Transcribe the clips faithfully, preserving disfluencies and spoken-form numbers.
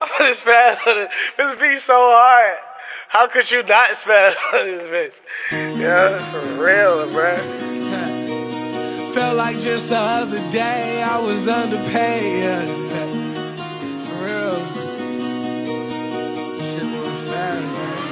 finna spaz on it. This beat so hard. How could you not spaz on this bitch? Yeah, for real, bruh. Felt like just the other day I was underpaid. Yeah. For real. Shit was fast,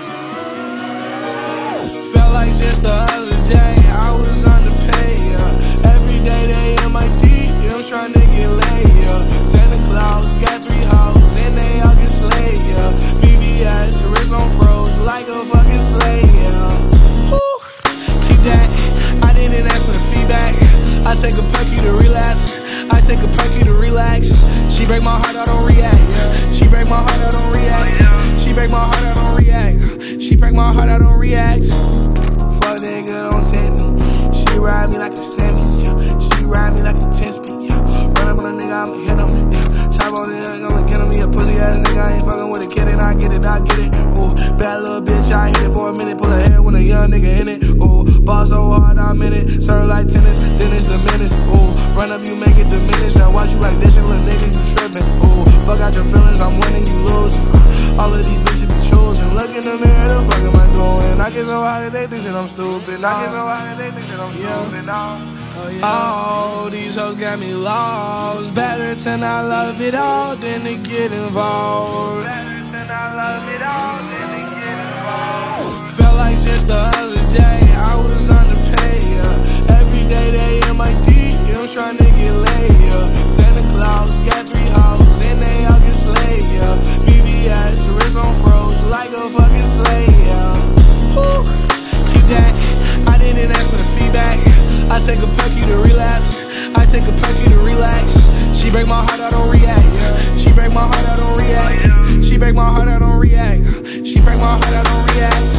man. Felt like just the other day I was underpaid. Yeah. Every day they in my D Ms trying to get laid. Yeah. Santa Claus got three hoes and they all get slayed. Yeah. V V S, wrist on froze like a fucking slave. Yeah. Whew. Keep that. I didn't ask for the feedback. I take a perky to relapse. I take a perky to relax. She break my heart, I don't react. Yeah. She break my heart, I don't react. She break my heart, I don't react. She break my heart, I don't react. Fuck nigga, don't tempt me. She ride me like a semi. Yeah. She ride me like a ten speed. Yeah. Run up on a nigga, I'ma hit him. Yeah. Chop on the nigga, I'ma get him. He a pussy ass nigga, I ain't fucking with a kid and I get it, I get it. Ooh, bad little bitch, I hit it for a minute. Pull her hair with a young nigga in it. Ooh, ball so hard, I'm in it. Serve like tennis, then it's the menace. Ooh, run up, you make it diminish. I watch you like this, and little nigga, you trippin'. Ooh, fuck out your feelings, I'm winning, you losing. All of these bitches be chosen. Look in the mirror, the fuck am I doing? I get so high that they think that I'm stupid. I get so high that they think that I'm yeah. stupid. Now. Oh, yeah. Oh, these hoes got me lost. Better than I love it all than to get involved. Better than I love it all than to get involved. Felt like just the other day I was underpaid. Yeah. Every day they in my D Ms trying to get laid. Yeah. Santa Claus got three hoes and they all get slayed. Yeah. V V S, wrist on froze like a fucking slave. Yeah. Whew. Keep that. I didn't ask for the feedback. I take a perky to relapse. I take a perky to relax. She break my heart, I don't react. Yeah. She break my heart, I don't react. She break my heart, I don't react. She break my heart, I don't react.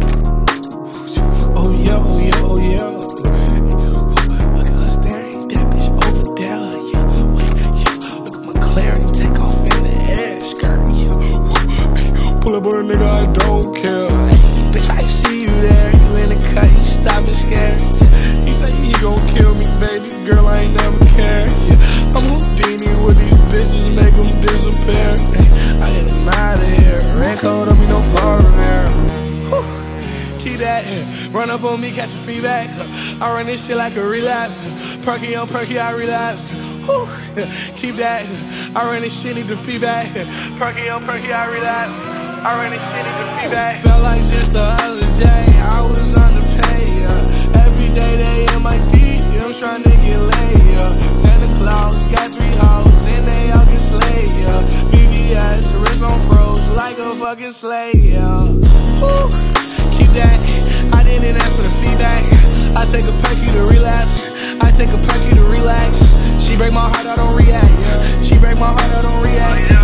Oh yeah, oh yeah, oh yeah. Look at her staring, that bitch over there. Yeah, wait, yeah. Look at my McLaren take off in the air skirt. Yeah. Pull up on a nigga, I don't care. Hey, bitch, I see you there. You in the cut, you stop me scared. He gon' kill me, baby girl, I ain't never cared. Yeah, I'm Houdini with these bitches, make them disappear. Ay, I get them out of here. Red coat on me, no power there. Keep that, run up on me, catch a feedback. I run this shit like a relapse. Perky on perky, I relapse. Whew. Keep that, I run this shit, need the feedback. Perky on perky, I relapse. I run this shit, need the feedback. Felt like just the other day I was underpaid. Yeah. Every day they in my D Ms trying to get laid. Yeah. Santa Claus got three hoes and they all get slayed. Yeah. V V S, wrist on froze like a fucking slave. Yeah. Whew. Keep that. I didn't ask for the feedback. I take a perky to relapse. I take a perky to relax. She break my heart, I don't react. Yeah. She break my heart, I don't react.